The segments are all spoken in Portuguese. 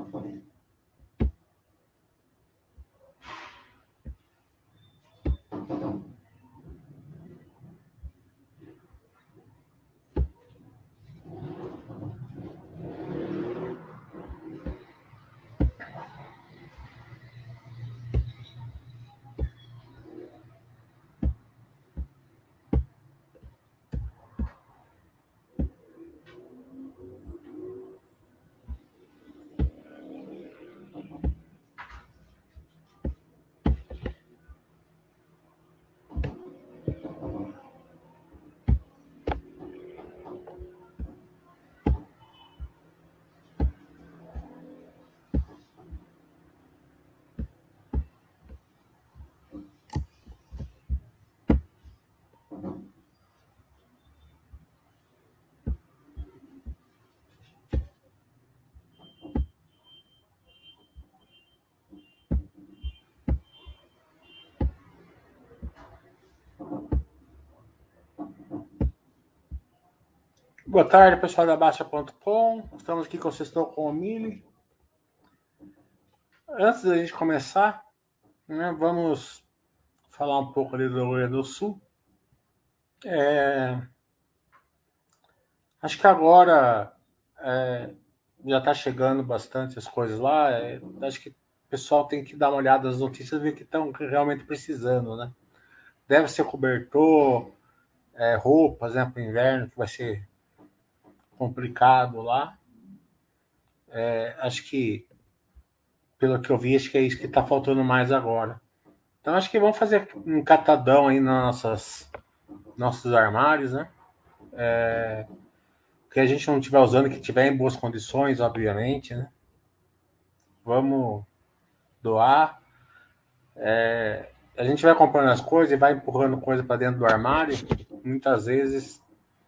Boa tarde, pessoal da Baixa.com. Estamos aqui com o Sextou com o Mili. Antes da gente começar, né, vamos falar um pouco ali do Rio Grande do Sul. Acho que agora já está chegando bastante as coisas lá. Acho que o pessoal tem que dar uma olhada nas notícias e ver o que estão realmente precisando, né? Deve ser cobertor, roupas, né, para o inverno, que vai ser complicado lá. Acho que, pelo que eu vi, acho que é isso que está faltando mais agora. Então acho que vamos fazer um catadão aí nos nossos armários, né? Que a gente não estiver usando, que tiver em boas condições, obviamente, né? Vamos doar. A gente vai comprando as coisas e vai empurrando coisa para dentro do armário. Muitas vezes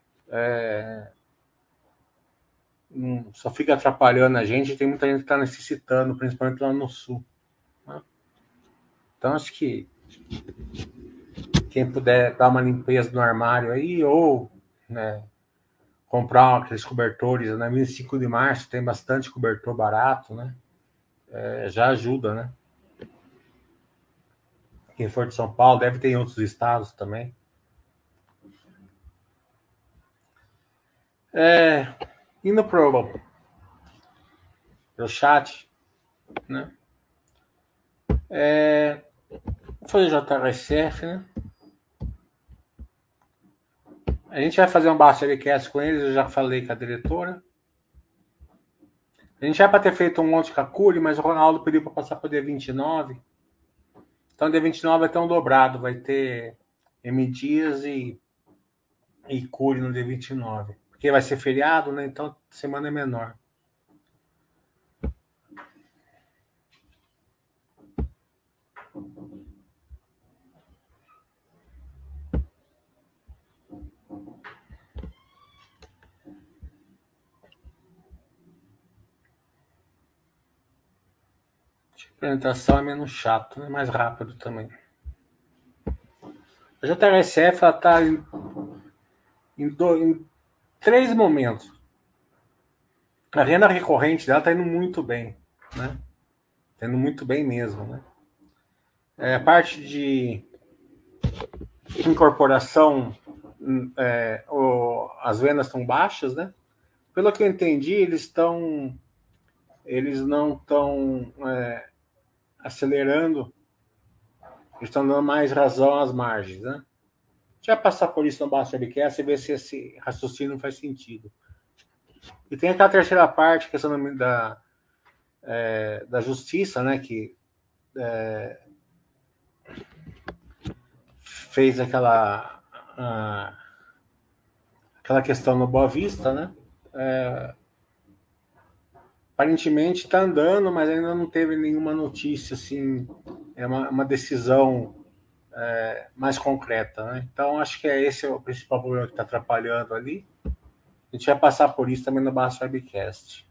só fica atrapalhando a gente. Tem muita gente que está necessitando, principalmente lá no sul, né? Então acho que quem puder dar uma limpeza no armário aí, ou, né, comprar aqueles cobertores, né? 25 de março tem bastante cobertor barato, né? Já ajuda, né? Quem for de São Paulo, deve ter em outros estados também. Indo pro chat, né? Vou fazer JRSF, né? A gente vai fazer um Basta-Webcast com eles, eu já falei com a diretora. A gente já para ter feito um monte de Kakuri, mas o Ronaldo pediu para passar para o dia 29. Então, dia 29 vai ter um dobrado, vai ter M Dias e Curi no dia 29. Porque vai ser feriado, né? Então, a semana é menor. A apresentação é menos chato, né? Mais rápido também. A JRSF está em 3 momentos. A renda recorrente dela está indo muito bem, né? Está indo muito bem mesmo, né? A parte de incorporação, as vendas estão baixas, né? Pelo que eu entendi, eles não estão acelerando, eles estão dando mais razão às margens, né? Já passar por isso no Basta Webcast e ver se esse raciocínio faz sentido. E tem aquela terceira parte, questão da justiça, né? Que fez aquela questão no Boa Vista, né? Aparentemente está andando, mas ainda não teve nenhuma notícia, assim, uma decisão mais concreta, né? Então acho que esse o principal problema que está atrapalhando ali. A gente vai passar por isso também no Basta Webcast.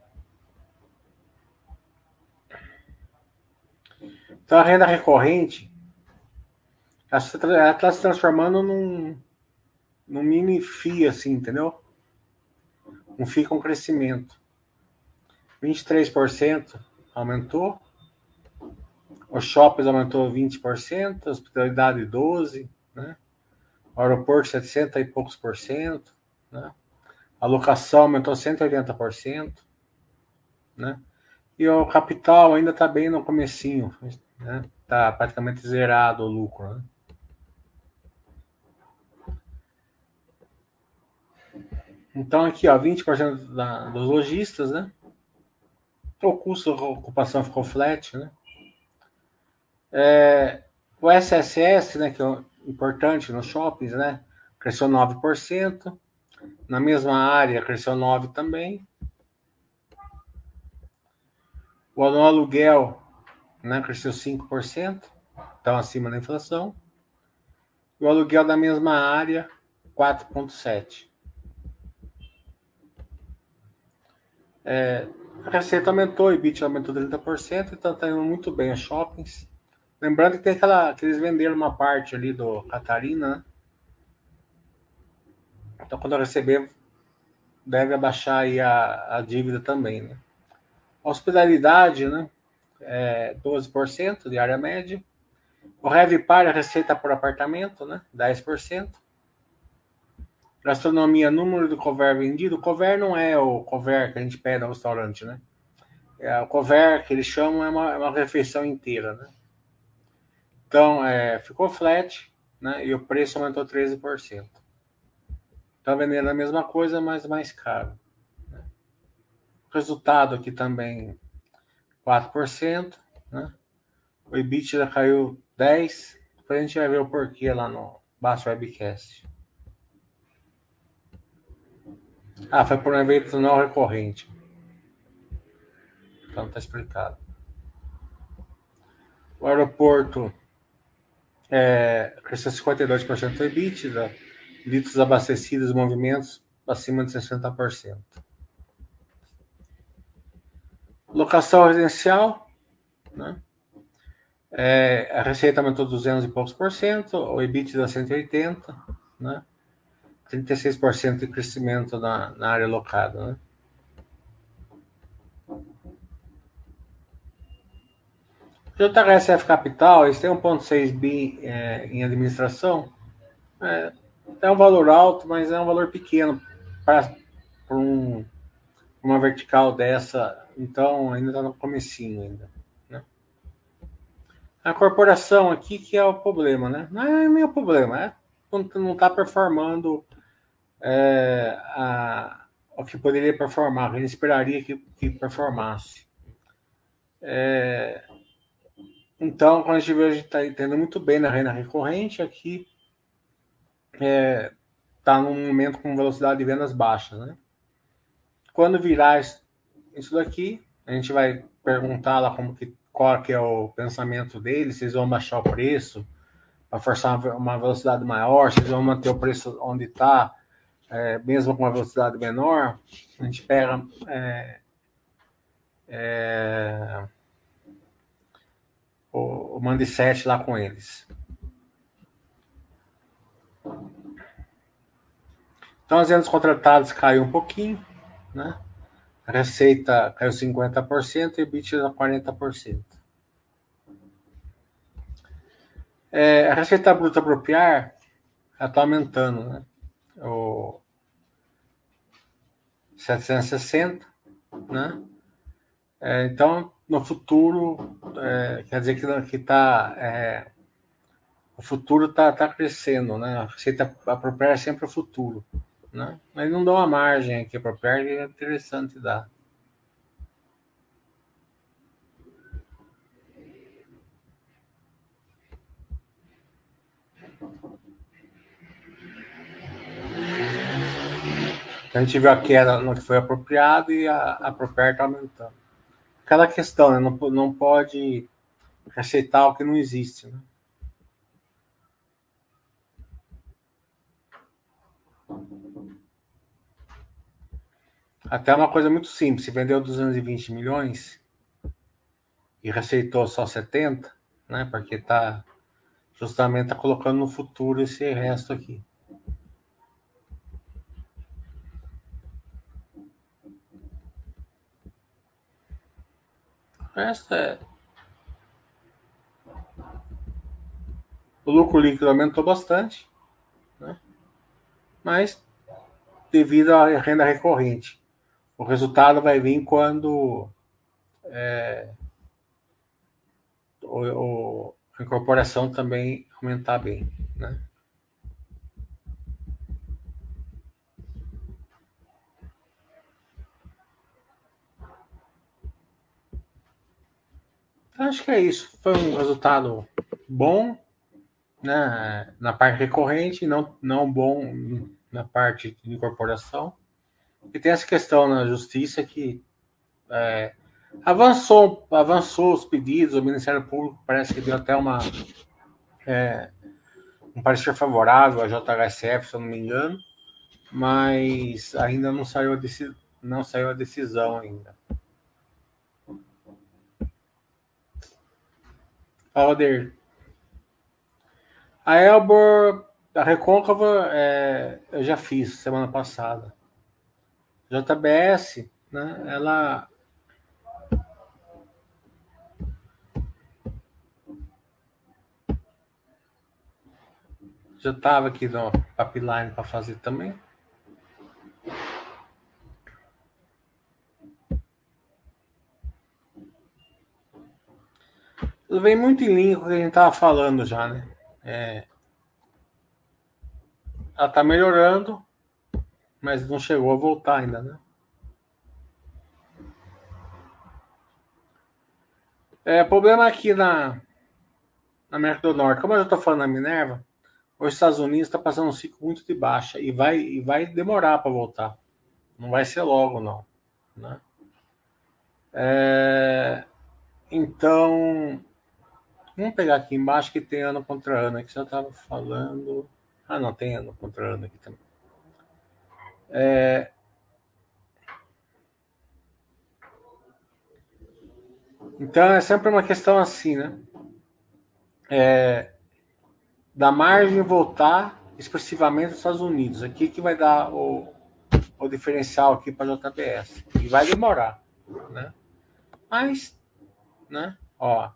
Então a renda recorrente ela está se transformando num mini FII, assim, entendeu? Um FII com crescimento. 23% aumentou. Os shoppings aumentou 20%, a hospitalidade 12%, né? O aeroporto 700 e poucos por cento, né? A locação aumentou 180%, né? E o capital ainda está bem no comecinho, né? Está praticamente zerado o lucro, né? Então aqui, ó, 20% dos lojistas, né? O custo de ocupação ficou flat, né? O SSS, né, que é importante nos shoppings, né? Cresceu 9%. Na mesma área, cresceu 9% também. O aluguel, né, cresceu 5%, então acima da inflação. O aluguel da mesma área, 4,7%. A receita aumentou, o EBIT aumentou 30%, então está indo muito bem os shoppings. Lembrando que tem que eles venderam uma parte ali do Catarina, né? Então quando eu receber, deve abaixar aí a dívida também, né? A hospitalidade, né? 12% de área média. O Revipar, a receita por apartamento, né? 10%. Gastronomia, número de cover vendido. O cover não é o cover que a gente pede no restaurante, né? O cover que eles chamam é uma refeição inteira, né? Então, ficou flat, né? E o preço aumentou 13%. Está vendendo a mesma coisa, mas mais caro. Resultado aqui também 4%, né? O EBITDA caiu 10%. Depois a gente vai ver o porquê lá no Baixo Webcast. Foi por um evento não recorrente. Então tá explicado. O aeroporto cresceu 52% do EBITDA, litros abastecidos, movimentos acima de 60%. Locação residencial, né? A receita aumentou 200 e poucos por cento, o EBITDA 180, né? 36% de crescimento na área locada, né? JHSF Capital, eles têm 1,6 bi em administração. É um valor alto, mas é um valor pequeno para uma vertical dessa. Então ainda está no comecinho ainda, né? A corporação aqui que é o problema, né? Não é meu problema, não está performando o que poderia performar, o que a gente esperaria que performasse. Então, quando a gente vê, a gente está entendendo muito bem na renda recorrente, aqui está num momento com velocidade de vendas baixa, né? Quando virar isso daqui, a gente vai perguntar lá qual que é o pensamento deles, se eles vão baixar o preço para forçar uma velocidade maior, se eles vão manter o preço onde está, mesmo com uma velocidade menor. A gente pega o mindset lá com eles. Então, as vendas contratadas caiu um pouquinho, né? A receita caiu 50% e o EBITDA 40%. A receita bruta apropriar está aumentando, né? O 760, né? Então, no futuro, quer dizer que o futuro tá crescendo, né? A receita apropriar é sempre o futuro, né? Mas não dá uma margem aqui apropriar, que é interessante dar. A gente viu a queda no que foi apropriado e a apropriar está aumentando. Aquela questão, né? Não pode receitar o que não existe, né? Até uma coisa muito simples, se vendeu 220 milhões e receitou só 70, né? Porque justamente tá colocando no futuro esse resto aqui. O lucro líquido aumentou bastante, né? Mas devido à renda recorrente. O resultado vai vir quando a incorporação também aumentar bem, né? Então, acho que é isso. Foi um resultado bom, né, na parte recorrente, não bom na parte de incorporação. E tem essa questão na justiça que avançou os pedidos, o Ministério Público parece que deu até um parecer favorável à JHSF, se eu não me engano, mas ainda não saiu a decisão ainda. Alder, a Elbor, a Recôncava, eu já fiz semana passada. JBS, né, ela já estava aqui no pipeline para fazer também. Ela vem muito em linha com o que a gente estava falando já, né? Ela está melhorando, mas não chegou a voltar ainda, né? O problema aqui na América do Norte, como eu já estou falando na Minerva, os Estados Unidos está passando um ciclo muito de baixa e vai demorar para voltar. Não vai ser logo, não. Né? Então, vamos pegar aqui embaixo que tem ano contra ano, que você estava falando. Ah, não, tem ano contra ano aqui também. Então, é sempre uma questão assim, né? Da margem voltar expressivamente aos Estados Unidos. Aqui que vai dar o diferencial aqui para a JBS. E vai demorar, né? Mas, né? Ó,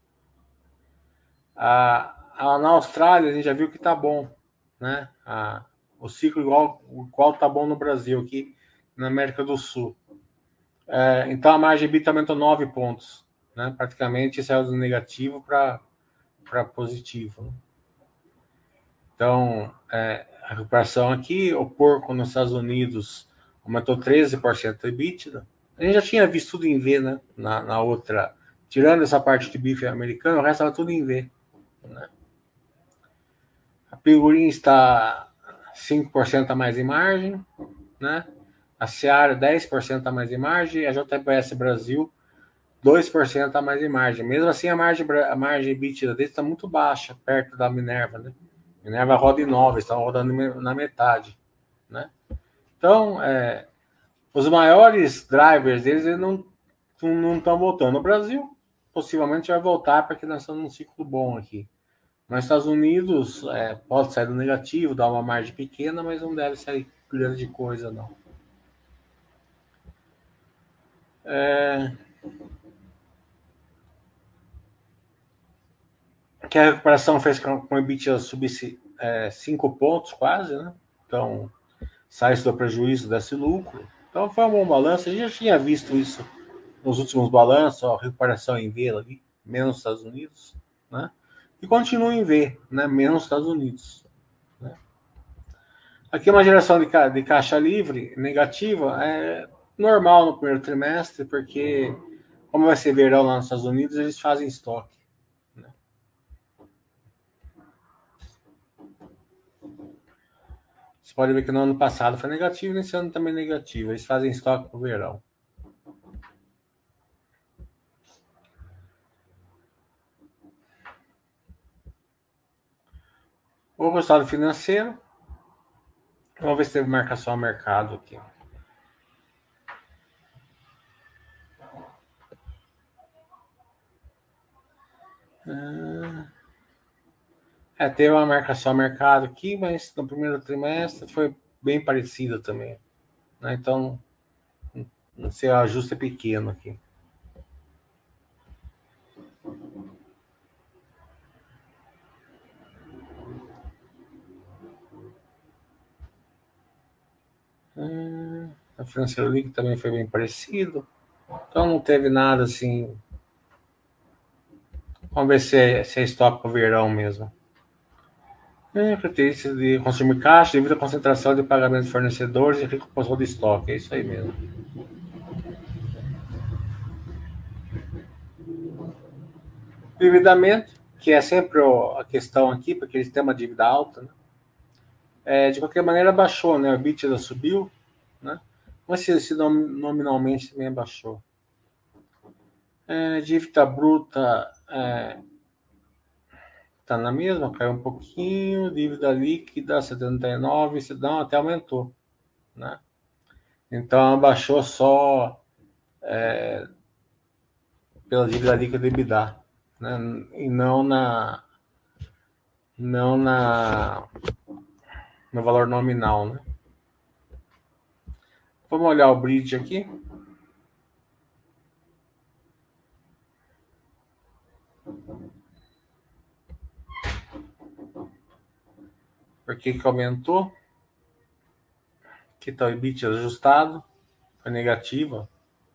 na Austrália a gente já viu que tá bom, né? O ciclo igual tá bom no Brasil aqui na América do Sul. Então a margem EBITDA aumentou 9 pontos, né? Praticamente saiu do negativo para positivo. Né? Então a recuperação aqui, o porco nos Estados Unidos aumentou 13% de EBITDA. A gente já tinha visto tudo em V, né? Na outra, tirando essa parte de bife americano, o resto estava tudo em V. Né? A Pigurim está 5% a mais em margem, né? A Seara 10% a mais em margem, a JBS Brasil 2% a mais em margem. Mesmo assim, a margem EBITDA deles está muito baixa, perto da Minerva, né? Minerva roda em 9, estão rodando na metade, né? Então, os maiores drivers deles eles não estão voltando. No Brasil, possivelmente vai voltar porque nós estamos num ciclo bom aqui. Nos Estados Unidos, pode sair do negativo, dar uma margem pequena, mas não deve sair grande coisa, não. Que a recuperação fez com o EBITDA subisse 5 pontos quase, né? Então, sai-se do prejuízo desse lucro. Então, foi um bom balanço. A gente já tinha visto isso nos últimos balanços, ó, recuperação em V ali, menos Estados Unidos, né? E continua em V, né? Menos Estados Unidos. Né? Aqui uma geração de caixa livre negativa é normal no primeiro trimestre, porque como vai ser verão lá nos Estados Unidos, eles fazem estoque. Né? Você pode ver que no ano passado foi negativo, nesse ano também é negativo. Eles fazem estoque para o verão. O resultado financeiro. Vamos ver se teve marcação ao mercado aqui. Teve uma marcação ao mercado aqui, mas no primeiro trimestre foi bem parecida também. Né? Então, o ajuste é pequeno aqui. O financeiro líquido também foi bem parecido. Então não teve nada assim. Vamos ver se é estoque para o verão mesmo. Características de consumir caixa devido à concentração de pagamentos de fornecedores e recomposição de estoque. É isso aí mesmo. Endividamento, que é sempre a questão aqui, porque eles têm uma dívida alta, né? De qualquer maneira, baixou, né? O EBITDA subiu, né? Mas se nominalmente também baixou. Dívida bruta tá na mesma, caiu um pouquinho. Dívida líquida 79, não, até aumentou, né? Então baixou só pela dívida líquida do EBITDA, né? E não no valor nominal, né? Vamos olhar o bridge aqui. Por que aumentou? Aqui está o EBIT ajustado, foi negativa.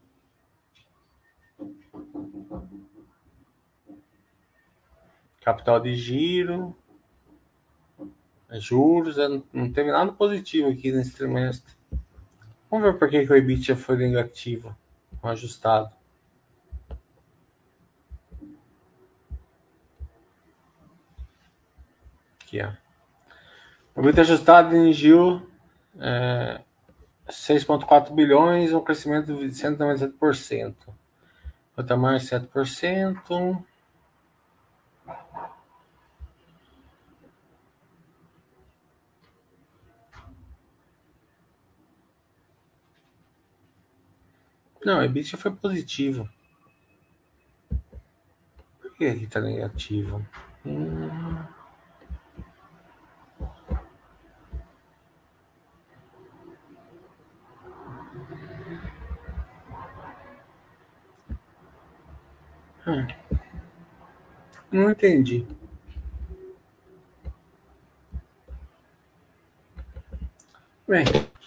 Capital de giro, juros, não teve nada positivo aqui nesse trimestre. Vamos ver por que o EBIT foi negativo, ajustado. Aqui, ó. O EBIT ajustado atingiu 6,4 bilhões, um crescimento de 197%. Outra mais 7%. Não, o EBIT foi positivo. Por que aqui está negativo? Não entendi. Bem,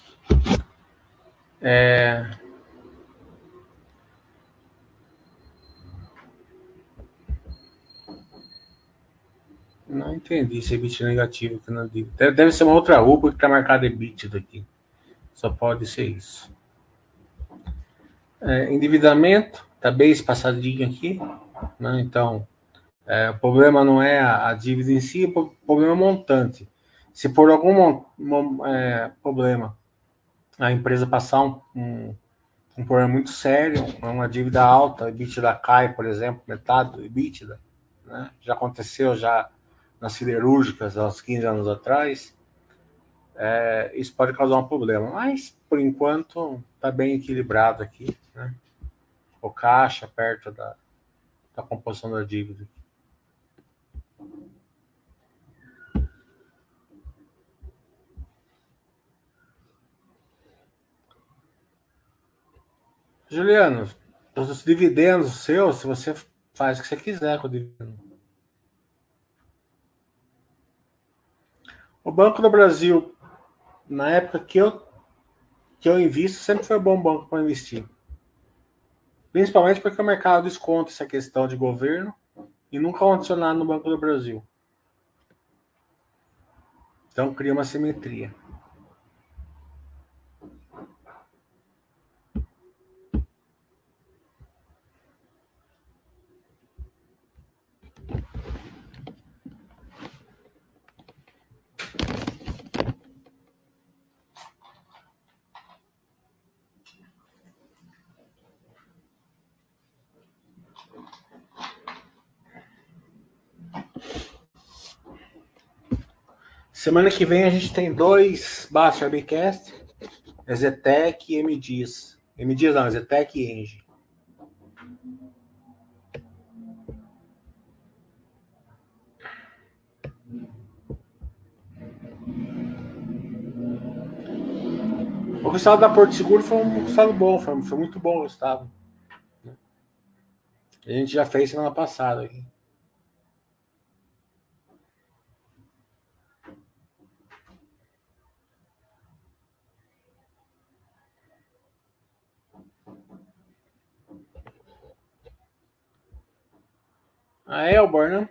não entendi esse EBIT negativo que não digo. Deve ser uma outra rúbrica que está marcada EBIT daqui. Só pode ser isso. Endividamento, está bem espaçadinho aqui, né? Então, o problema não é a dívida em si, o problema é o montante. Se por algum problema a empresa passar um problema muito sério, uma dívida alta, o EBITDA cai, por exemplo, metade do EBITDA, né? Já aconteceu já nas siderúrgicas, há uns 15 anos atrás, isso pode causar um problema. Mas, por enquanto, está bem equilibrado aqui, né? O caixa perto da composição da dívida. Juliano, os dividendos seus, se você faz o que você quiser com o dividendo. O Banco do Brasil, na época que eu invisto, sempre foi um bom banco para investir. Principalmente porque o mercado desconta essa questão de governo e nunca adicionado no Banco do Brasil. Então cria uma simetria. Semana que vem a gente tem 2 Basta Webcast, Zetec e MDias. MDias não, Zetec e Engie. O resultado da Porto Seguro foi um resultado bom, foi muito bom o resultado. A gente já fez semana passada aqui. A Elbor, né?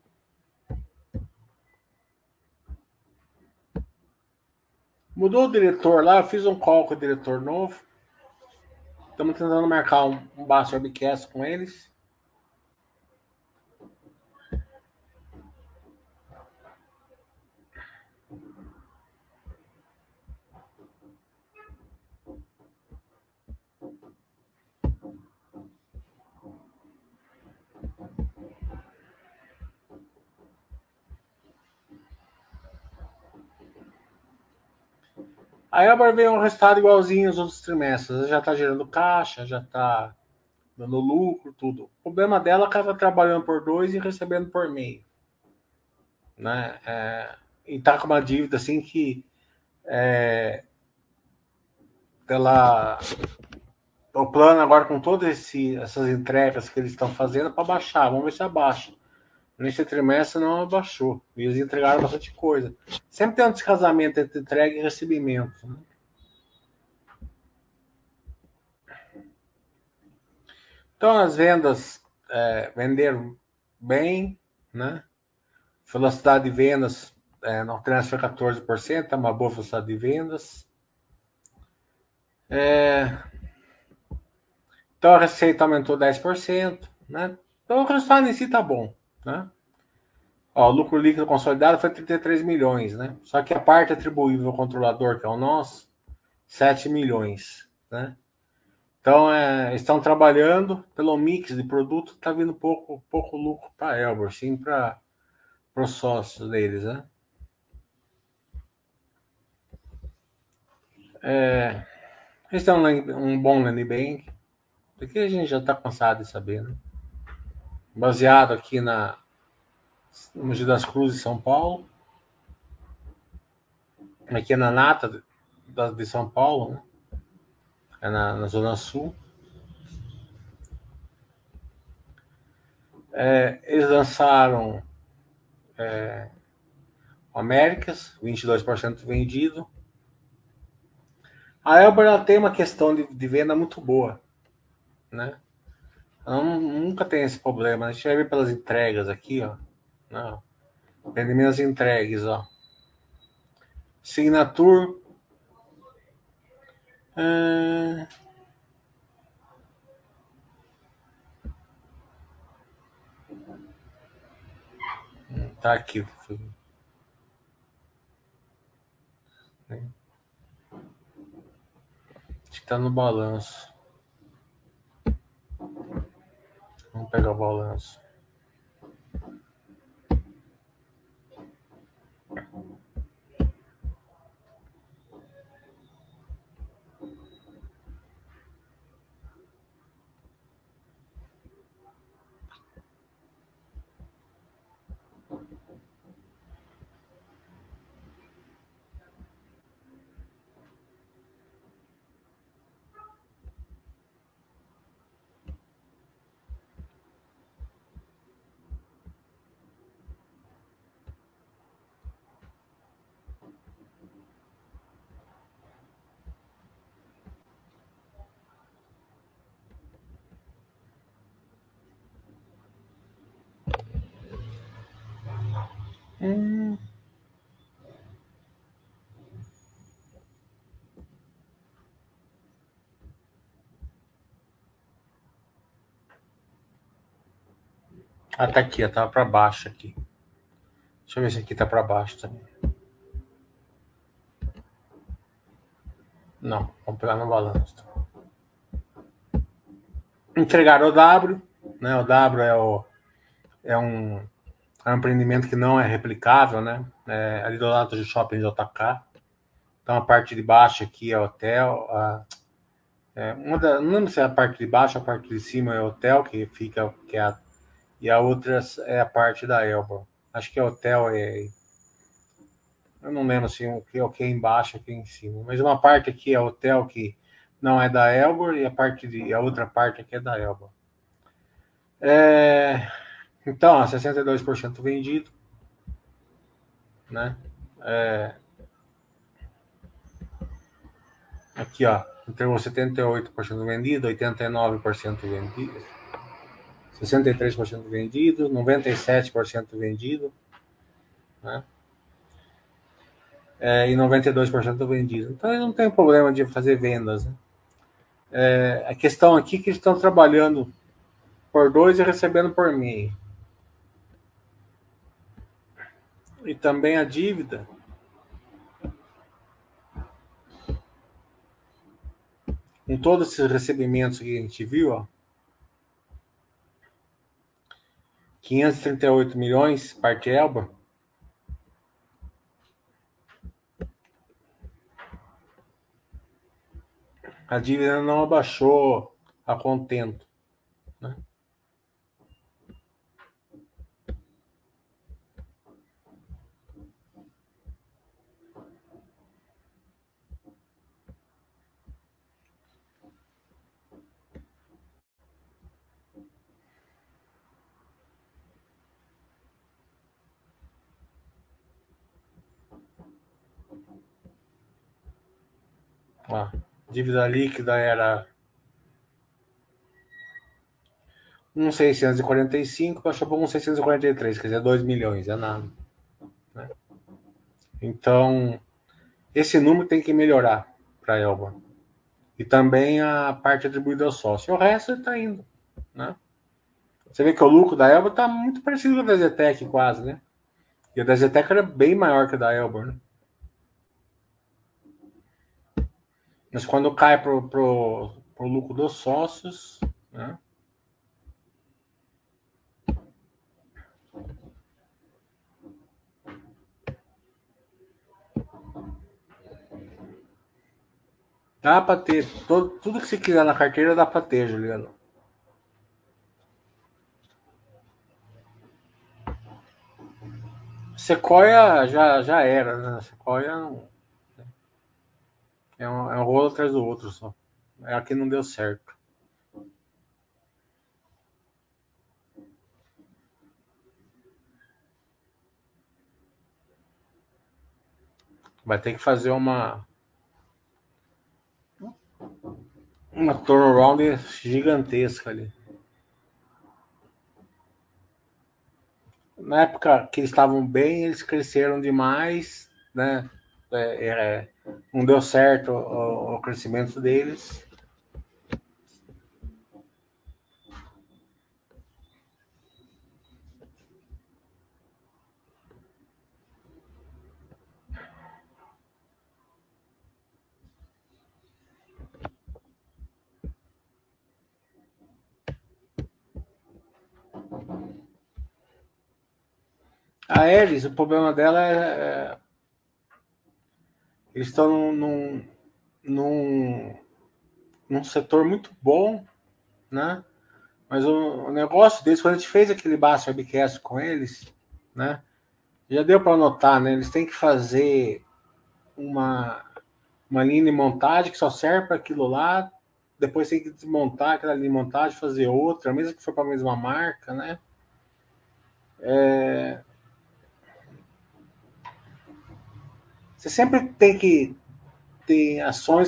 Mudou o diretor lá, eu fiz um call com o diretor novo. Estamos tentando marcar um Basso Webcast com eles. A Elbor veio um resultado igualzinho aos outros trimestres. Já está gerando caixa, já está dando lucro, tudo. O problema dela é que ela está trabalhando por 2 e recebendo por meio. Né? E tá com uma dívida assim que ela. O plano agora com todas essas entregas que eles estão fazendo é para baixar. Vamos ver se abaixa. Nesse trimestre não abaixou. E eles entregaram bastante coisa. Sempre tem um descasamento entre entrega e recebimento. Né? Então as vendas venderam bem, né? Velocidade de vendas no trimestre foi 14%, é uma boa velocidade de vendas. Então a receita aumentou 10%, né? Então o resultado em si tá bom, né? Ó, o lucro líquido consolidado foi 33 milhões, né? Só que a parte atribuível ao controlador, que é o nosso, 7 milhões, né? Então, estão trabalhando pelo mix de produto, tá vindo pouco lucro para a Elbor, sim para os sócios deles, né? Eles têm um bom land bank, porque a gente já está cansado de saber, né? Baseado aqui no Mogi das Cruzes, São Paulo, aqui na Nata de São Paulo, né? É na Zona Sul. Eles lançaram o Américas, 22% vendido. A Elber ela tem uma questão de venda muito boa, né? Ela nunca tem esse problema. A gente vai ver pelas entregas aqui, ó. Não, vende menos entregues, ó. Signature. ah, tá aqui. Acho que tá no balanço. Vamos pegar o balanço. Hum, tá aqui, ó, tá para baixo aqui. Deixa eu ver se aqui tá para baixo também. Não, vamos pegar no balanço. Entregaram o W, né? O W é um empreendimento que não é replicável, né? Ali do lado do shopping de JK. Então a parte de baixo aqui é hotel. Não lembro se é a parte de baixo, a parte de cima é hotel, que fica. E a outra é a parte da Elba. Acho que é hotel. Eu não lembro assim, o que é embaixo e o que é em cima. Mas uma parte aqui é hotel que não é da Elbor e a outra parte aqui é da Elbor. Então, ó, 62% vendido, né? Aqui, ó, entregou 78% vendido, 89% vendido. 63% vendido, 97% vendido, né? E 92% vendido. Então eles não tem problema de fazer vendas, né? A questão aqui é que eles estão trabalhando por 2 e recebendo por meio. E também a dívida, com todos esses recebimentos que a gente viu, ó, 538 milhões, parte Elba, a dívida não abaixou a contento, né? A dívida líquida era 1,645, baixou para 1,643, quer dizer, 2 milhões, é nada, né? Então, esse número tem que melhorar para a Elba. E também a parte atribuída ao sócio. O resto está indo, né? Você vê que o lucro da Elba está muito parecido com a da Zetec, quase, né? E a da Zetec era bem maior que a da Elba, né? Mas quando cai pro lucro dos sócios, né? Dá para ter tudo que você quiser na carteira, dá para ter, Juliano. Sequoia já era, né? Sequoia é um rolo atrás do outro só. É a que não deu certo. Vai ter que fazer uma turnaround gigantesca ali. Na época que eles estavam bem, eles cresceram demais, né? Não deu certo o crescimento deles. A Ares, o problema dela eles estão num, num setor muito bom, né? Mas o negócio deles, quando a gente fez aquele Bass Webcast com eles, né? Já deu para notar, né? Eles têm que fazer uma, uma linha de montagem que só serve para aquilo lá. Depois tem que desmontar aquela linha de montagem, fazer outra, mesmo que for para a mesma marca, né? Você sempre tem que ter ações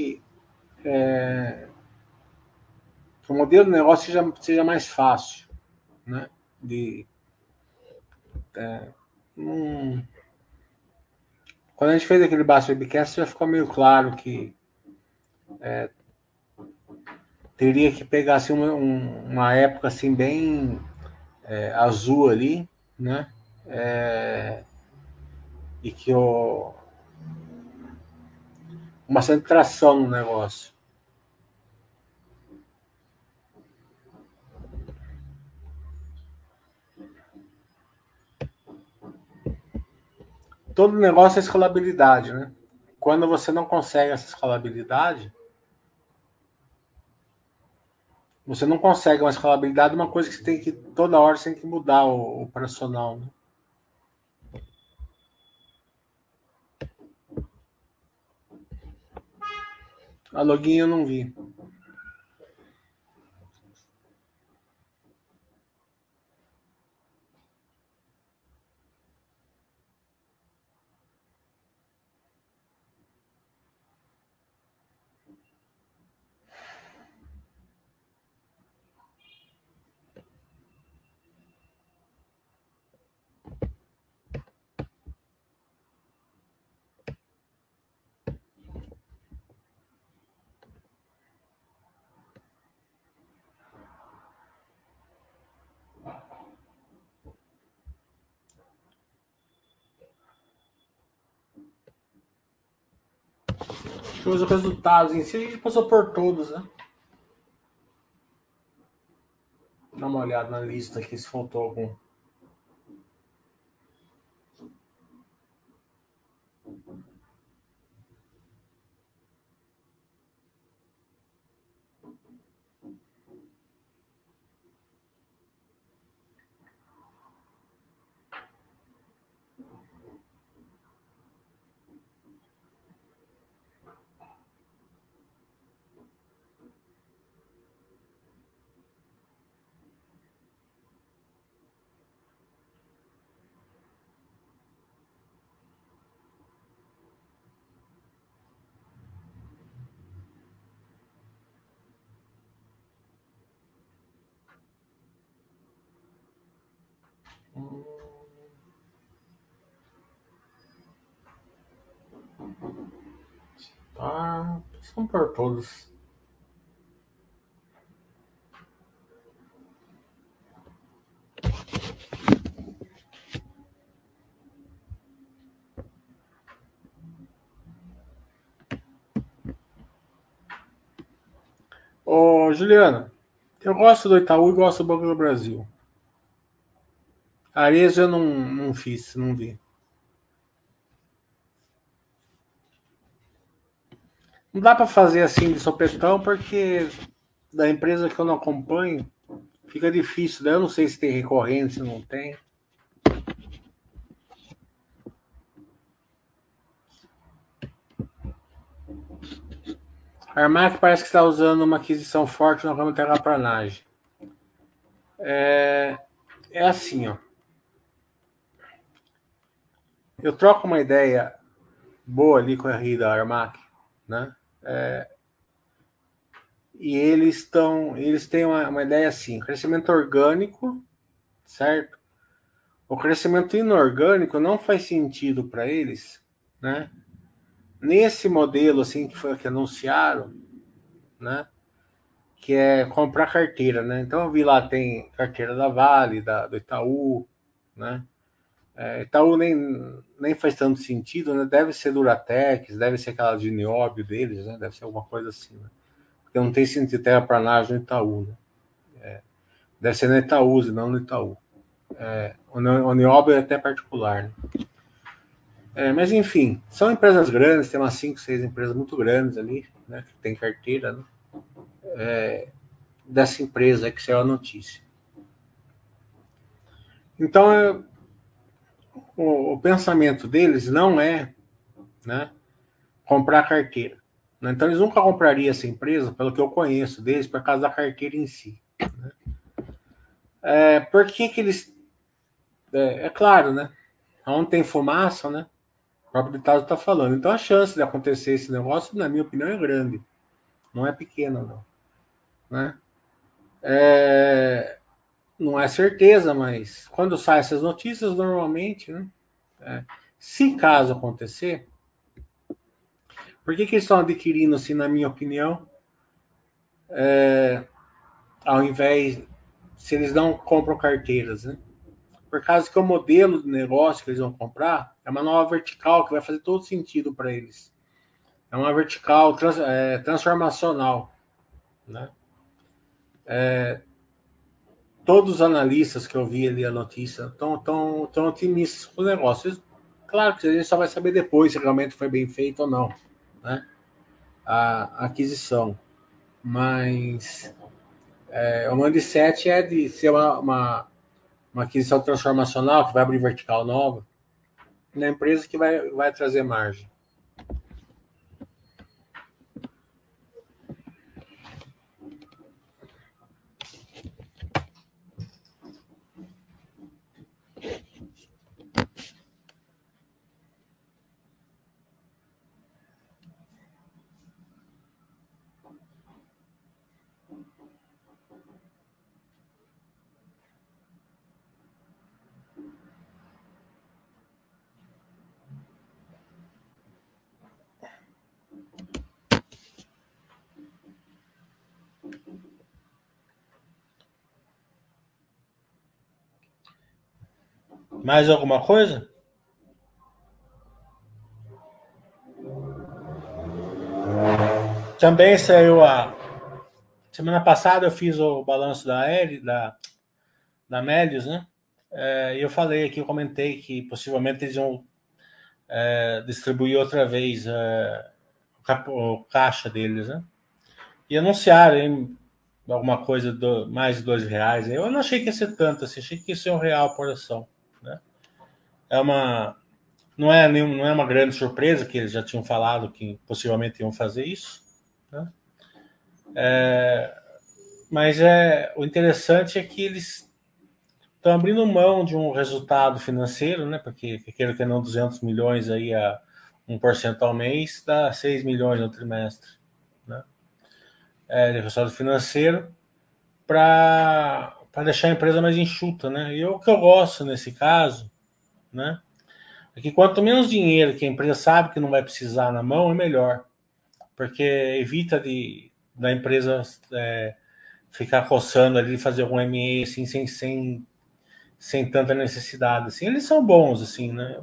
que o modelo de negócio seja mais fácil, né? De, um, quando a gente fez aquele Bass Webcast, já ficou meio claro que teria que pegar assim, uma época assim bem azul ali, né? E que uma centração no negócio. Todo negócio é escalabilidade, né? Quando você não consegue essa escalabilidade, você não consegue uma escalabilidade, uma coisa que você tem que toda hora você tem que mudar o operacional, né? A login eu não vi. que os resultados em si a gente passou por todos, né? Dá uma olhada na lista aqui se faltou algum. Tá, são por todos. Ô, Juliana, eu gosto do Itaú e gosto do Banco do Brasil. A Ares eu não fiz, não vi. Não dá para fazer assim de sopetão, porque da empresa que eu não acompanho, fica difícil. Daí eu não sei se tem recorrente, se não tem. A Armac parece que está usando uma aquisição forte no ramo de terraplanagem. É assim, ó. Eu troco uma ideia boa ali com a RI da Armac, né? E eles têm uma ideia assim, crescimento orgânico, certo? O crescimento inorgânico não faz sentido para eles, né? Nesse modelo assim que foi que anunciaram, né? Que é comprar carteira, né? Então eu vi lá tem carteira da Vale, do Itaú, né? Itaú nem faz tanto sentido, né? Deve ser Duratex, deve ser aquela de nióbio deles, né? Deve ser alguma coisa assim, né? Porque não tem sentido terraplanagem no Itaú, né? Deve ser no Itaú, não no Itaú. O nióbio é até particular, né? Mas enfim, são empresas grandes, tem umas 5, 6 empresas muito grandes ali, né? Que tem carteira, né? Dessa empresa que saiu a notícia. Então, o pensamento deles não é, né, comprar carteira. Então, eles nunca comprariam essa empresa, pelo que eu conheço deles, por causa da carteira em si. Por que que eles... É claro, né? Onde tem fumaça, né? O próprio ditado está falando. Então, a chance de acontecer esse negócio, na minha opinião, é grande. Não é pequena, não. Né? Não é certeza, mas quando saem essas notícias, normalmente, né? Se caso acontecer, por que eles estão adquirindo, assim, na minha opinião, ao invés, se eles não compram carteiras, né? Por causa que o modelo de negócio que eles vão comprar é uma nova vertical que vai fazer todo sentido para eles. É uma vertical transformacional, né? Todos os analistas que eu vi ali a notícia estão otimistas com o negócio. Claro que a gente só vai saber depois se realmente foi bem feito ou não, né? A aquisição. Mas o mindset é de ser uma aquisição transformacional que vai abrir vertical nova na empresa que vai trazer margem. Mais alguma coisa? Também saiu a. Semana passada eu fiz o balanço da Melius, né? E eu falei aqui, eu comentei que possivelmente eles vão distribuir outra vez o caixa deles, né? E anunciaram hein, alguma coisa mais de R$ 2. Eu não achei que ia ser tanto assim, achei que ia ser R$ 1 por ação, né? É uma, não é uma grande surpresa que eles já tinham falado que possivelmente iam fazer isso, né? Mas o interessante é que eles estão abrindo mão de um resultado financeiro, né? Porque queira que não 200 milhões aí a 1% ao mês dá 6 milhões no trimestre, né? De resultado financeiro para deixar a empresa mais enxuta, né? E o que eu gosto nesse caso, né? É que quanto menos dinheiro que a empresa sabe que não vai precisar na mão, é melhor, porque evita da empresa ficar coçando ali, fazer algum M&A assim, sem tanta necessidade. Assim, eles são bons, assim, né?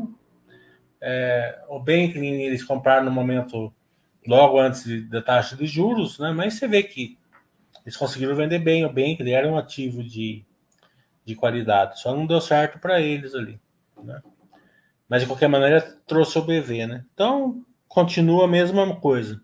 O bem que eles compraram no momento logo antes da taxa de juros, né? Mas você vê que eles conseguiram vender bem o bem, que ele era um ativo de qualidade. Só não deu certo para eles ali, né? Mas de qualquer maneira trouxe o BV, né? Então continua a mesma coisa.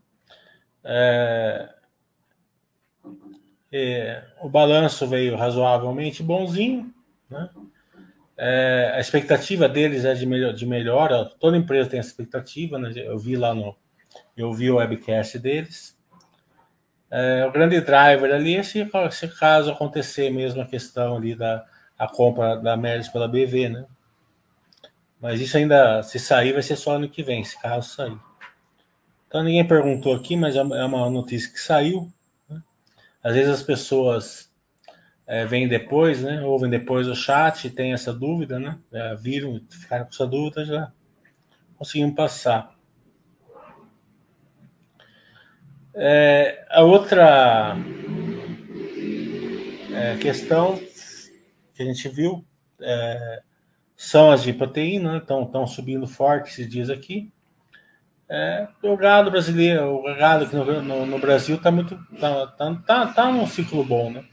O balanço veio razoavelmente bonzinho, né? A expectativa deles é de melhora. Toda empresa tem essa expectativa, né? Eu vi o webcast deles. O grande driver ali é se caso acontecer mesmo a questão ali a compra da Melis pela BV, né? Mas isso ainda, se sair, vai ser só ano que vem, se caso sair. Então ninguém perguntou aqui, mas é uma notícia que saiu. Às vezes as pessoas vêm depois, né? Ouvem depois o chat e tem essa dúvida, né? Viram, ficaram com essa dúvida, já conseguimos passar. A outra questão que a gente viu são as de proteína, estão subindo forte esses dias aqui. O gado brasileiro, o gado aqui no Brasil está muito tá num ciclo bom, né?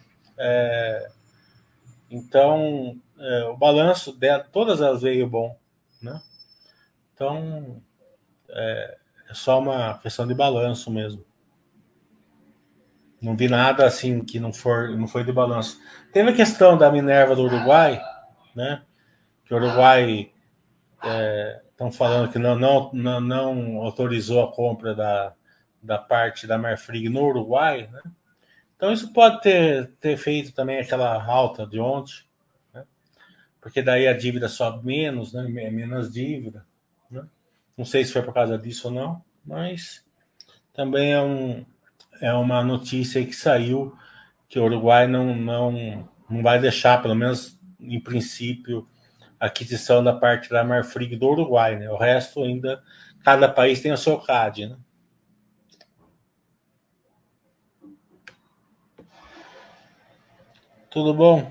Então o balanço de todas elas veio bom, né? Então é só uma questão de balanço mesmo. Não vi nada assim que não foi de balanço. Teve a questão da Minerva do Uruguai, né? Que o Uruguai estão falando que não autorizou a compra da parte da Marfrig no Uruguai, né? Então isso pode ter feito também aquela alta de ontem, né? Porque daí a dívida sobe menos, né? Menos dívida, né? Não sei se foi por causa disso ou não, mas também é uma notícia que saiu que o Uruguai não vai deixar, pelo menos em princípio, a aquisição da parte da Marfrig do Uruguai, né? O resto ainda, cada país tem o seu CAD, né? Tudo bom?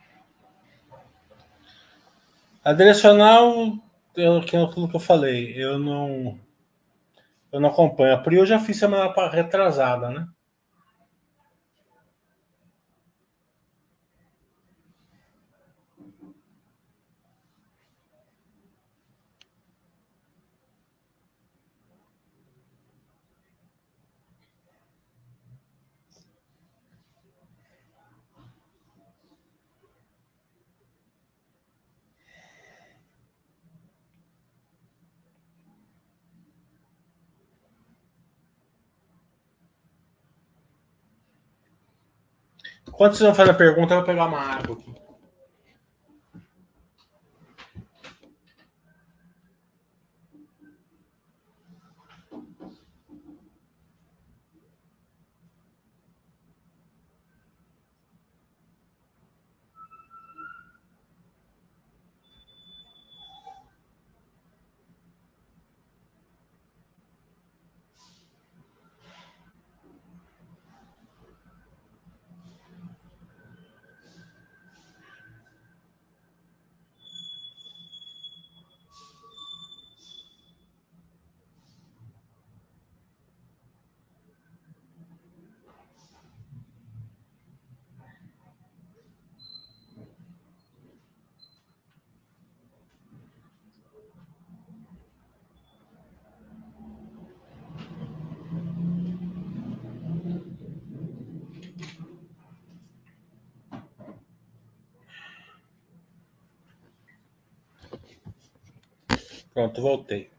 A direcional, aquilo que eu falei, eu não acompanho. A Pri eu já fiz semana retrasada, né? Enquanto vocês vão fazer a pergunta, eu vou pegar uma água aqui. Pronto, voltei.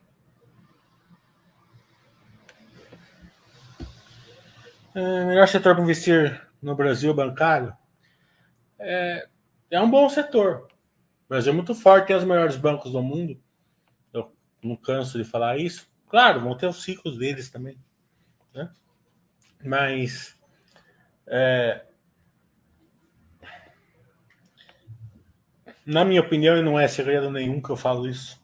Melhor setor para investir no Brasil bancário é um bom setor. O Brasil é muito forte, tem os melhores bancos do mundo. Eu não canso de falar isso. Claro, vão ter os ciclos deles também, né? Mas na minha opinião, e não é segredo nenhum que eu falo isso,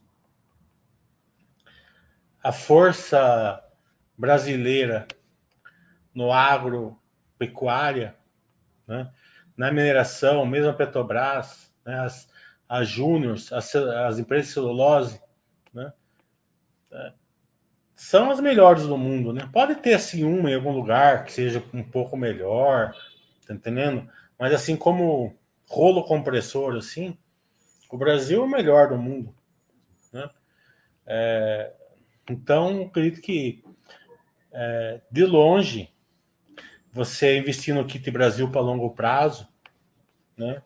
a força brasileira no agropecuária, né, na mineração, mesmo a Petrobras, né, as Júniors, as empresas de celulose, né, são as melhores do mundo. Né? Pode ter assim uma em algum lugar que seja um pouco melhor, tá entendendo? Mas assim como rolo compressor, assim, o Brasil é o melhor do mundo. Né? Então, acredito que de longe você investir no Kit Brasil para longo prazo, né?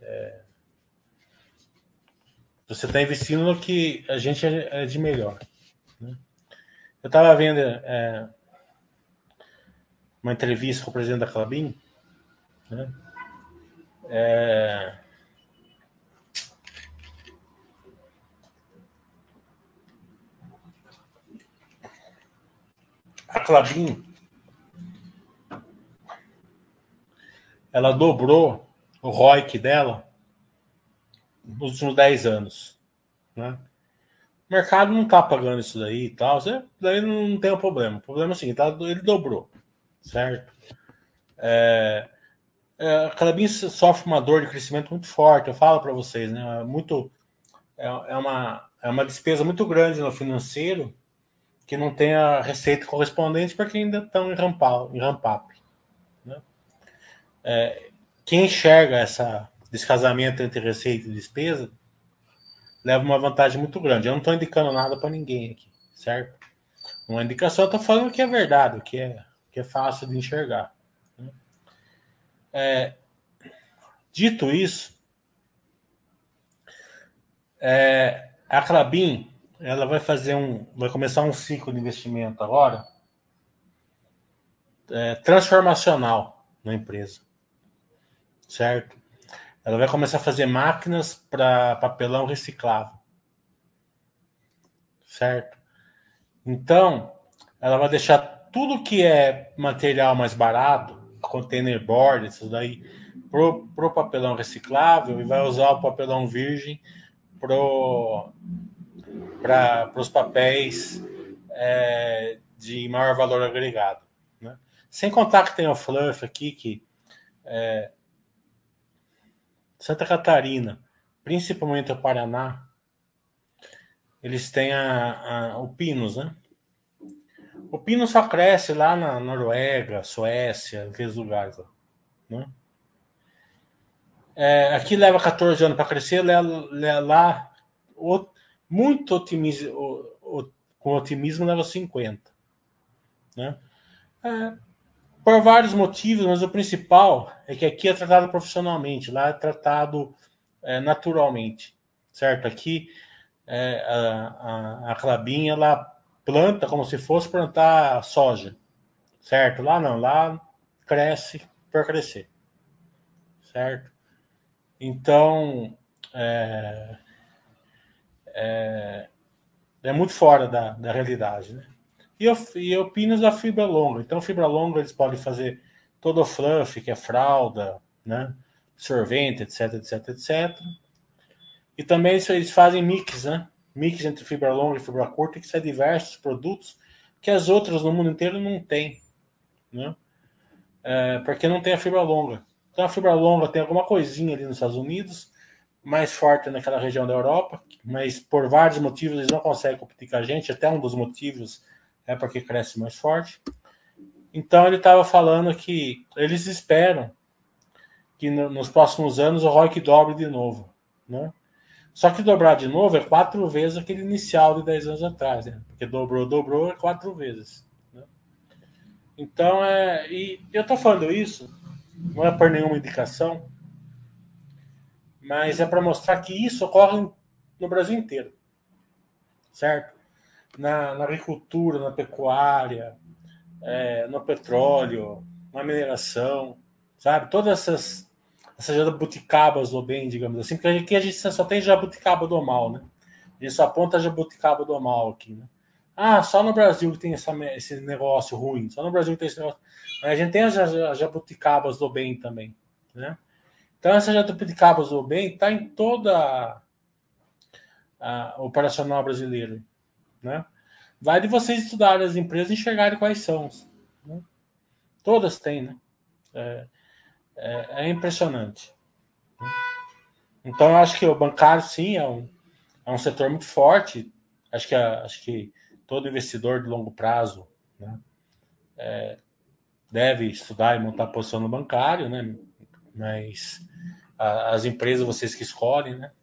Você está investindo no que a gente é de melhor. Né? Eu estava vendo uma entrevista com o presidente da Clabin, né? A Clabin, ela dobrou o ROIC dela nos últimos 10 anos. Né? O mercado não está pagando isso daí e tal, daí não tem um problema. O problema é o seguinte, ele dobrou, certo? A Clabin sofre uma dor de crescimento muito forte, eu falo para vocês, né? É uma despesa muito grande no financeiro que não tem a receita correspondente porque ainda estão em ramp-up. Né? Quem enxerga esse descasamento entre receita e despesa leva uma vantagem muito grande. Eu não estou indicando nada para ninguém aqui, certo? Uma indicação, eu estou falando que é verdade, que é fácil de enxergar. Né? Dito isso, a Clabin ela vai começar um ciclo de investimento agora transformacional na empresa, certo? Ela vai começar a fazer máquinas para papelão reciclável, certo? Então, ela vai deixar tudo que é material mais barato, container board, isso daí, pro papelão reciclável e vai usar o papelão virgem para os papéis de maior valor agregado. Né? Sem contar que tem o Fluff aqui, que Santa Catarina, principalmente o Paraná, eles têm o Pinus, né? O Pinus só cresce lá na Noruega, Suécia, aqueles lugares lá. Né? Aqui leva 14 anos para crescer, lá muito com otimismo leva 50. Né? Por vários motivos, mas o principal é que aqui é tratado profissionalmente, lá é tratado naturalmente, certo? Aqui a Clabin ela planta como se fosse plantar soja, certo? Lá não, lá cresce por crescer, certo? Então é muito fora da realidade, né? E o Pinus da fibra longa. Então, fibra longa eles podem fazer todo o fluff, que é fralda, né? Sorvente, etc, etc, etc. E também eles fazem mix, né? Mix entre fibra longa e fibra curta, que são diversos produtos que as outras no mundo inteiro não têm, né? Porque não tem a fibra longa. Então a fibra longa tem alguma coisinha ali nos Estados Unidos, mais forte naquela região da Europa, mas por vários motivos eles não conseguem competir com a gente. Até um dos motivos é porque cresce mais forte. Então ele estava falando que eles esperam que nos próximos anos o ROIC dobre de novo, né? Só que dobrar de novo é 4 vezes aquele inicial de 10 anos atrás, né? Porque dobrou é 4 vezes. Né? Então, e eu estou falando isso, não é por nenhuma indicação, mas é para mostrar que isso ocorre no Brasil inteiro, certo? Na agricultura, na pecuária, no petróleo, na mineração, sabe? Todas essas jabuticabas do bem, digamos assim, porque aqui a gente só tem jabuticaba do mal, né? A gente só aponta a jabuticaba do mal aqui, né? Ah, só no Brasil que tem esse negócio ruim, só no Brasil que tem esse negócio. Mas a gente tem as jabuticabas do bem também, né? Então essa jabuticabas do bem está em toda o operacional brasileiro, né? Vai de vocês estudarem as empresas e enxergarem quais são. Né? Todas têm, né? É impressionante. Então, eu acho que o bancário, sim, é um setor muito forte. Acho que todo investidor de longo prazo, né, deve estudar e montar posição no bancário, né? Mas as empresas vocês que escolhem, né?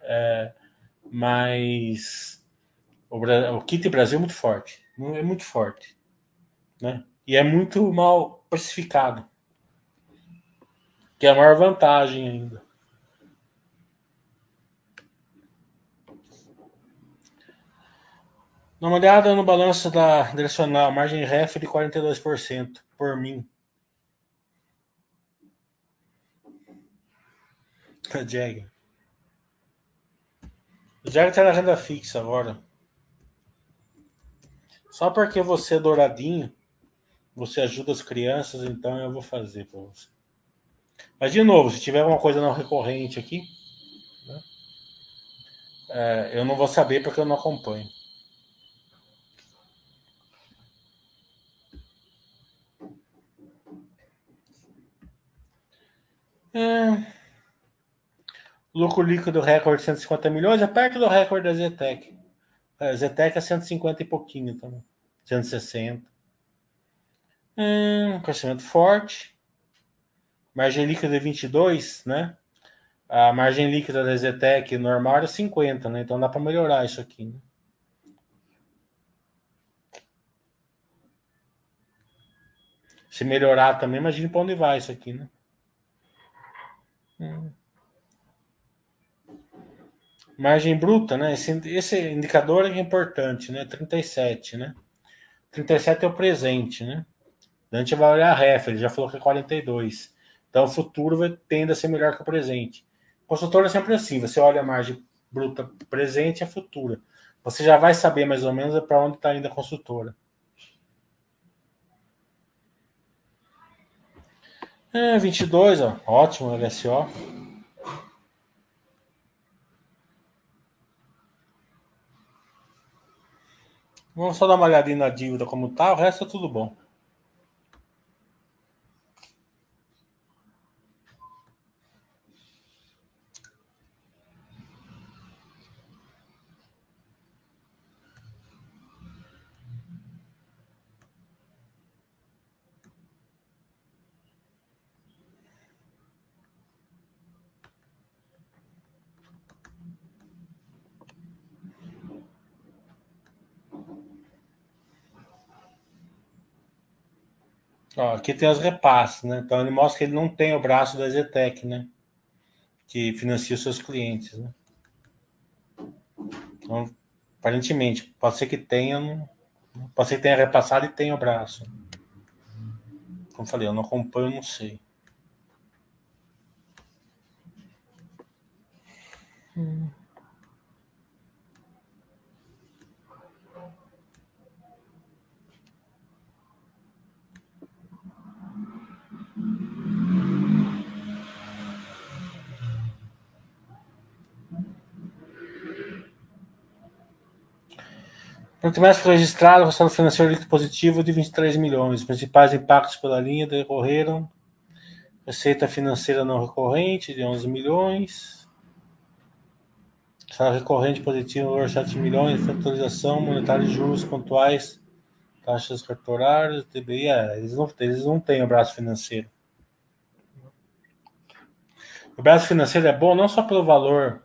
Mas o kit Brasil é muito forte. É muito forte. Né? E é muito mal precificado. Que é a maior vantagem ainda. Dá uma olhada no balanço da direcional, margem ref de 42% por mim. A Jag. O Jag tá na renda fixa agora. Só porque você é douradinho, você ajuda as crianças, então eu vou fazer pra você. Mas de novo, se tiver alguma coisa não recorrente aqui, eu não vou saber porque eu não acompanho. É, lucro líquido recorde 150 milhões, é perto do recorde da Zetec. A Zetec é 150 e pouquinho também. 160. Crescimento forte. Margem líquida de 22, né? A margem líquida da Zetec normal era 50, né? Então dá para melhorar isso aqui. Né? Se melhorar também, imagine para onde vai isso aqui, né? Margem bruta, né? Esse indicador é importante, né? 37, né? 37 é o presente, né? A gente vai olhar a ref, ele já falou que é 42. Então o futuro tende a ser melhor que o presente. Consultor é sempre assim, você olha a margem bruta presente e a futura. Você já vai saber mais ou menos para onde está indo a consultora. 22, ó, ótimo, LSO. Vamos só dar uma olhadinha na dívida como tá, o resto é tudo bom. Ó, aqui tem os repasses, né? Então ele mostra que ele não tem o braço da Zetec, né? Que financia os seus clientes, né? Então, aparentemente, pode ser que tenha, pode ser que tenha repassado e tenha o braço. Como eu falei, eu não acompanho, não sei. No trimestre registrado, o resultado financeiro líquido positivo de 23 milhões. Os principais impactos pela linha decorreram: receita financeira não recorrente de 11 milhões, salário recorrente positivo no valor de 7 milhões, atualização monetária de juros pontuais, taxas cartorárias, TBI. Eles não têm o braço financeiro. O braço financeiro é bom não só pelo valor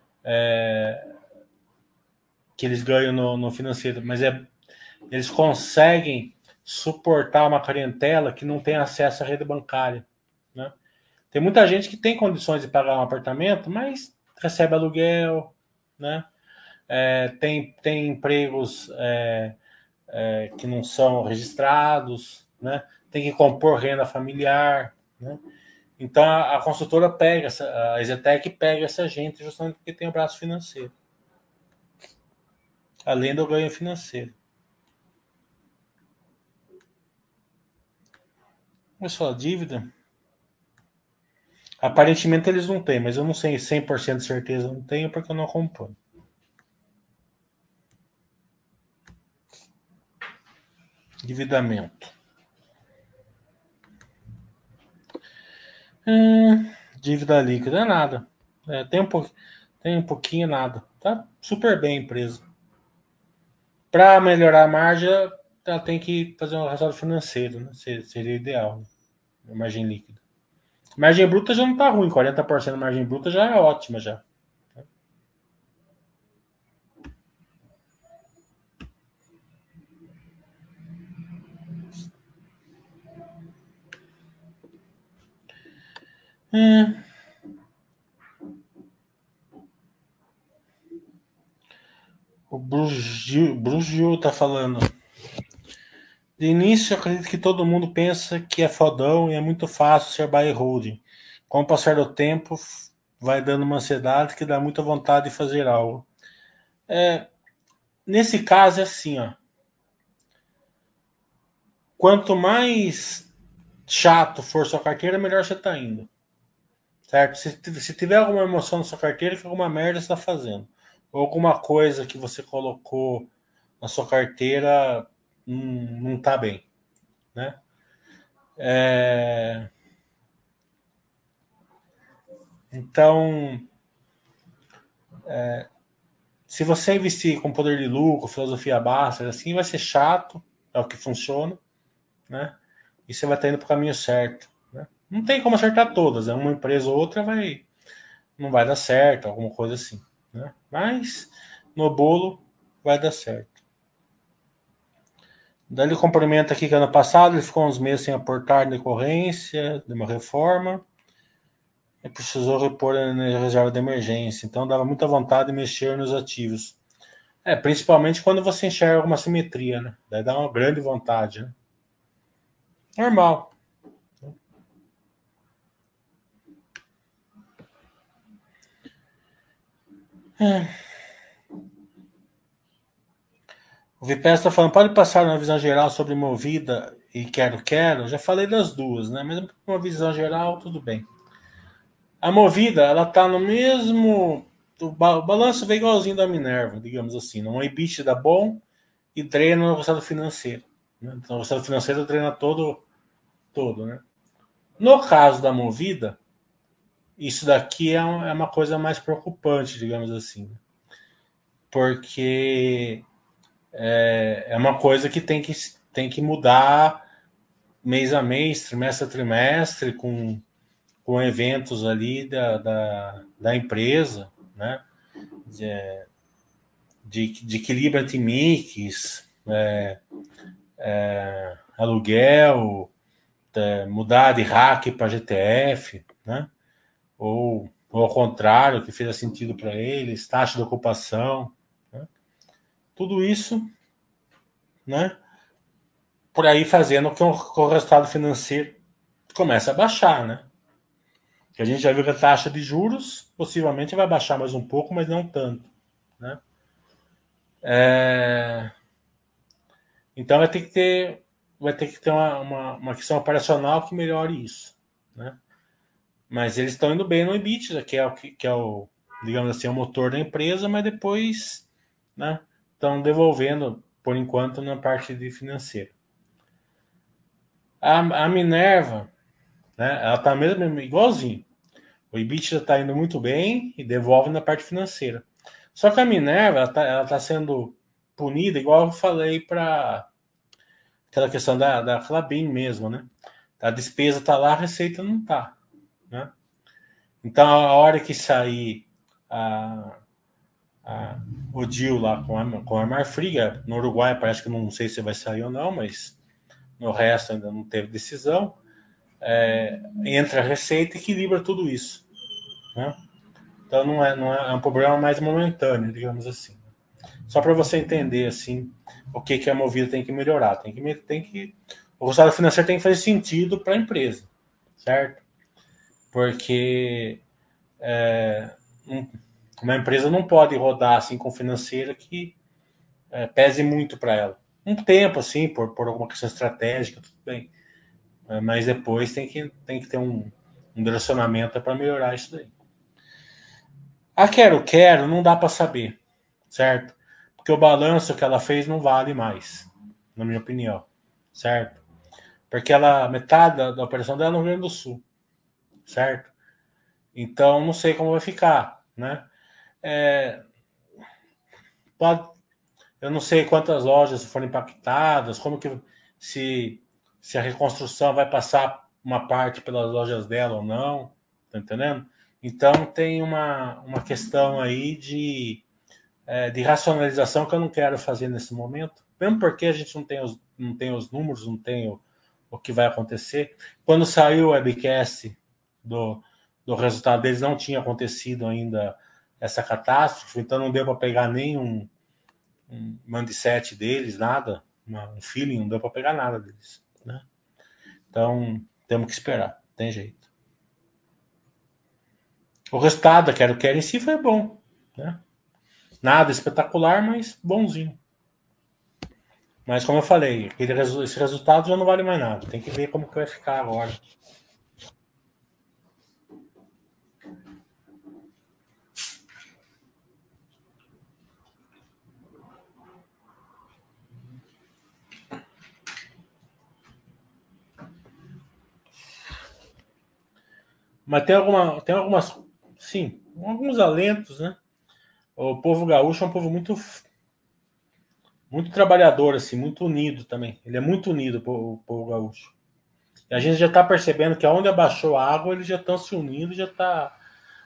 que eles ganham no financeiro, mas eles conseguem suportar uma clientela que não tem acesso à rede bancária. Né? Tem muita gente que tem condições de pagar um apartamento, mas recebe aluguel, né? Tem empregos que não são registrados, né? Tem que compor renda familiar, né? Então a consultora pega, a Exetec pega essa gente justamente porque tem o braço financeiro, além do ganho financeiro. Mas só a dívida, aparentemente eles não têm, mas eu não sei 100% de certeza, não tenho porque eu não acompanho. Endividamento. Dívida líquida é nada. Tem um pouquinho nada. Tá super bem a empresa. Para melhorar a margem, ela tem que fazer um resultado financeiro, né? Seria ideal, né? A margem líquida. Margem bruta já não tá ruim, 40% de margem bruta já é ótima já. Hum, o Bruce Gil tá falando. De início, eu acredito que todo mundo pensa que é fodão e é muito fácil ser buy holding. Com o passar do tempo, vai dando uma ansiedade que dá muita vontade de fazer algo. Nesse caso é assim, ó. Quanto mais chato for sua carteira, melhor você tá indo. Certo? Se tiver alguma emoção na sua carteira, que alguma merda você tá fazendo. Ou alguma coisa que você colocou na sua carteira não tá bem, né? É, então, se você investir com poder de lucro, filosofia baixa, assim, vai ser chato, é o que funciona, né? E você vai estar indo para o caminho certo, né? Não tem como acertar todas, né? Uma empresa ou outra não vai dar certo, alguma coisa assim, né? Mas no bolo vai dar certo. Daí ele cumprimenta aqui que ano passado ele ficou uns meses sem aportar em decorrência de uma reforma e precisou repor a reserva de emergência. Então dava muita vontade de mexer nos ativos. Principalmente quando você enxerga alguma simetria, né? Daí dá uma grande vontade, né? Normal. O Vipers está falando, pode passar uma visão geral sobre Movida e Quero. Já falei das duas, né? Mas uma visão geral, tudo bem. A Movida, ela tá no mesmo. O balanço vem igualzinho da Minerva, digamos assim. Um EBITDA bom e treina no resultado financeiro. Né? Então, o resultado financeiro treina todo, né? No caso da Movida, isso daqui é uma coisa mais preocupante, digamos assim. Porque é uma coisa que tem que mudar mês a mês, trimestre a trimestre, com eventos ali da empresa, né? De equilíbrio entre mix, aluguel, mudar de RAC para GTF, né? Ou ao contrário, que fez sentido para eles, taxa de ocupação, né? Tudo isso, né? Por aí fazendo com o resultado financeiro comece a baixar, né? Que a gente já viu que a taxa de juros possivelmente vai baixar mais um pouco, mas não tanto, né? Então vai ter que ter uma questão operacional que melhore isso, né? Mas eles estão indo bem no EBITDA, que é o, digamos assim, o motor da empresa, mas depois, né, estão devolvendo, por enquanto, na parte de financeira. A Minerva, né, ela está mesmo igualzinho. O EBITDA está indo muito bem e devolve na parte financeira. Só que a Minerva, ela tá sendo punida, igual eu falei para aquela questão da Clabin mesmo, né? A despesa está lá, a receita não está, né? Então, a hora que sair a, o deal lá com a Marfrig, no Uruguai parece que não sei se vai sair ou não, mas no resto ainda não teve decisão. Entra a receita e equilibra tudo isso, né? Então não é um problema mais momentâneo, digamos assim. Só para você entender assim o que a Movida tem que melhorar. O resultado financeiro tem que fazer sentido para a empresa, certo? Porque um- uma empresa não pode rodar assim com financeira que pese muito para ela. Um tempo, assim, por alguma questão estratégica, tudo bem. Mas depois tem que ter um direcionamento para melhorar isso daí. A quero, não dá para saber, certo? Porque o balanço que ela fez não vale mais, na minha opinião, certo? Porque metade da operação dela é no Rio Grande do Sul, certo? Então não sei como vai ficar, né? É, pode, eu não sei quantas lojas foram impactadas, como que se se a reconstrução vai passar uma parte pelas lojas dela ou não, tá entendendo? Então tem uma questão aí de racionalização que eu não quero fazer nesse momento, mesmo porque a gente não tem os números, não tem o que vai acontecer. Quando saiu o webcast do, do resultado deles, não tinha acontecido ainda essa catástrofe, então não deu para pegar nenhum mindset deles, nada, um feeling, não deu para pegar nada deles. Né? Então temos que esperar, tem jeito. O resultado da Quero em si foi bom, né? Nada espetacular, mas bonzinho. Mas como eu falei, esse resultado já não vale mais nada. Tem que ver como que vai ficar agora. Mas tem algumas, sim, alguns alentos, né? O povo gaúcho é um povo muito trabalhador, assim, muito unido também. Ele é muito unido, o povo gaúcho. E a gente já está percebendo que aonde abaixou a água, eles já estão se unindo, já está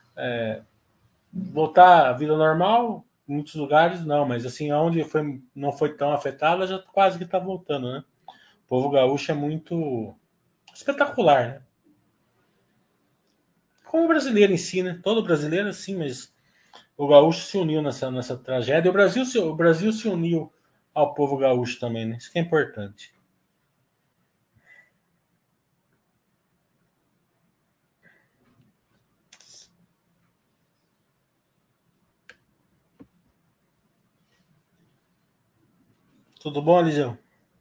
voltar à vida normal. Em muitos lugares não, mas assim, aonde não foi tão afetada, já quase que está voltando, né? O povo gaúcho é muito espetacular, né? Como o brasileiro em si, né? Todo brasileiro, sim, mas o gaúcho se uniu nessa tragédia. O Brasil se uniu ao povo gaúcho também, né? Isso que é importante. Tudo bom, Eliseu?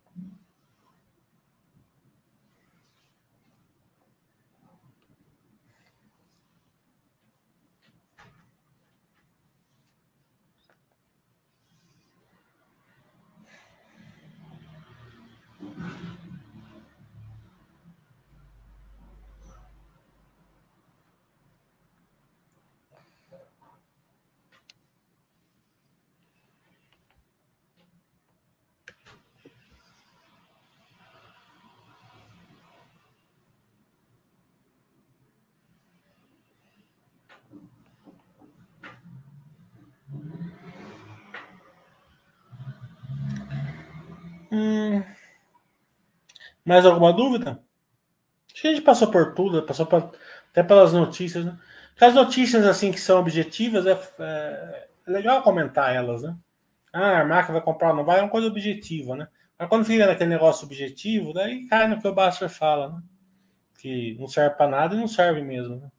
Hum, mais alguma dúvida? Acho que a gente passou por tudo, até pelas notícias, né? Porque as notícias, assim, que são objetivas, é legal comentar elas, né? Ah, a marca vai comprar ou não vai, é uma coisa objetiva, né? Mas quando fica naquele negócio objetivo, daí cai no que o Basser fala, né? Que não serve para nada e não serve mesmo, né?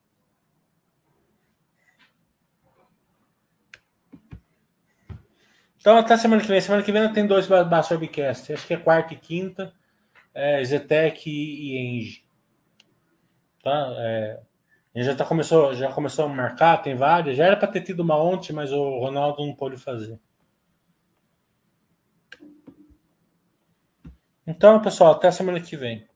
Então até semana que vem. Semana que vem tem dois Basser Webcast. Acho que é quarta e quinta, Zetec e Engie. Tá? A gente já começou a marcar, tem várias. Já era para ter tido uma ontem, mas o Ronaldo não pôde fazer. Então, pessoal, até semana que vem.